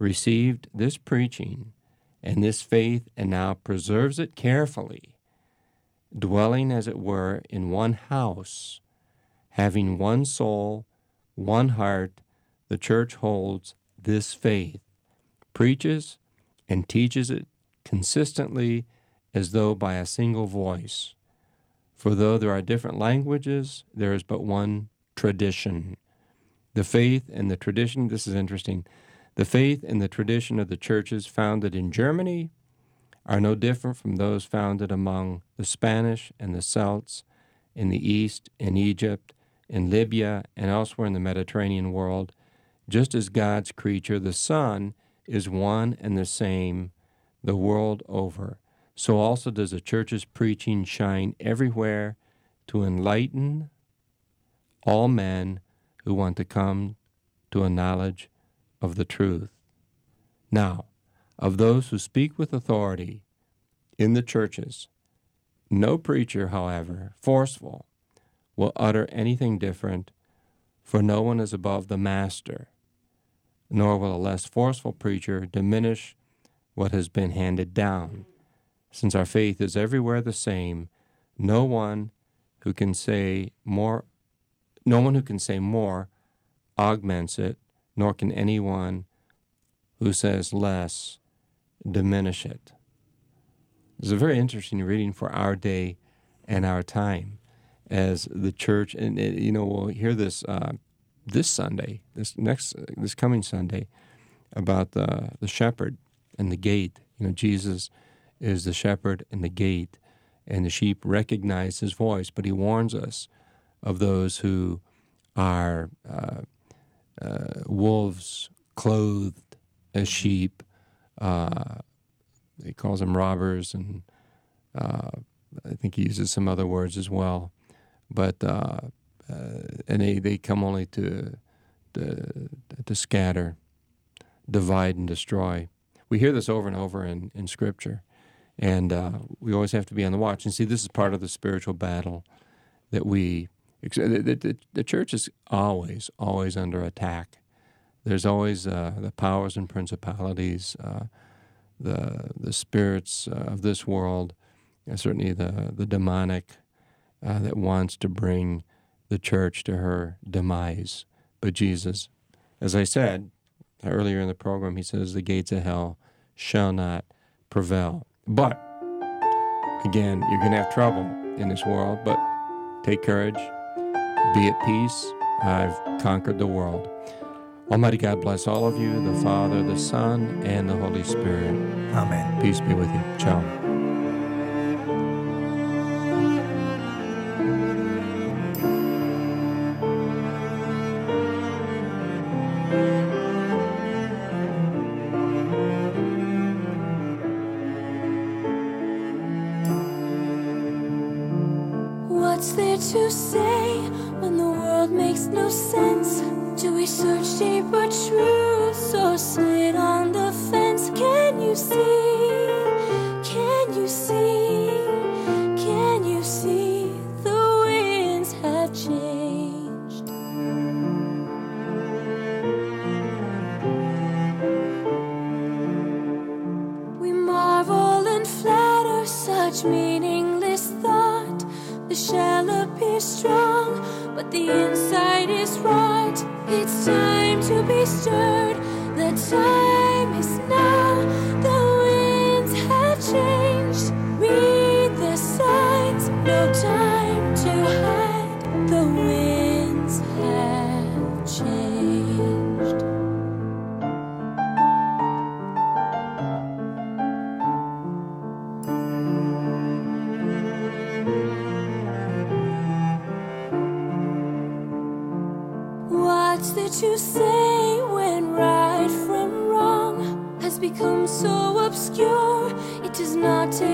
received this preaching and this faith and now preserves it carefully, dwelling, as it were, in one house, having one soul, one heart, the church holds this faith, preaches and teaches it consistently as though by a single voice. For though there are different languages, there is but one tradition. The faith and the tradition, this is interesting, the faith and the tradition of the churches founded in Germany are no different from those founded among the Spanish and the Celts in the East, in Egypt, in Libya, and elsewhere in the Mediterranean world. Just as God's creature, the Son, is one and the same the world over, so also does the church's preaching shine everywhere to enlighten all men who want to come to a knowledge of the truth. Now, of those who speak with authority in the churches, no preacher, however, forceful, will utter anything different, for no one is above the master, nor will a less forceful preacher diminish what has been handed down. Since our faith is everywhere the same, no one who can say more, no one who can say more augments it, nor can anyone who says less diminish it. It's a very interesting reading for our day and our time, as the church, and it, you know, we'll hear this uh, this Sunday, this next, this coming Sunday, about the the shepherd and the gate. You know, Jesus is the shepherd and the gate, and the sheep recognize his voice, but he warns us of those who are uh, uh, wolves clothed as sheep. Uh, he calls them robbers, and uh, I think he uses some other words as well. But uh, uh, and they, they come only to, to to scatter, divide, and destroy. We hear this over and over in, in Scripture, and uh, we always have to be on the watch. And see, this is part of the spiritual battle that we. The, the, the church is always, always under attack. There's always uh, the powers and principalities, uh, the the spirits uh, of this world, and certainly the the demonic uh, that wants to bring the church to her demise. But Jesus, as I said earlier in the program, he says the gates of hell shall not prevail. But again, you're going to have trouble in this world. But take courage, be at peace. I've conquered the world. Almighty God bless all of you, the Father, the Son, and the Holy Spirit. Amen. Peace be with you. Ciao. What's there to say when the world makes no sense? Do we search deeper truths or sit on the fence? Can you see? Can you see? Can you see the winds have changed? We marvel and flatter such meaningless thought. The shell appears strong, but the inside is rot. It's time to be stirred. The time is now. The winds have changed. Read the signs. No time to hide. The winds have changed. What's there to say when right from wrong has become so obscure? It does not take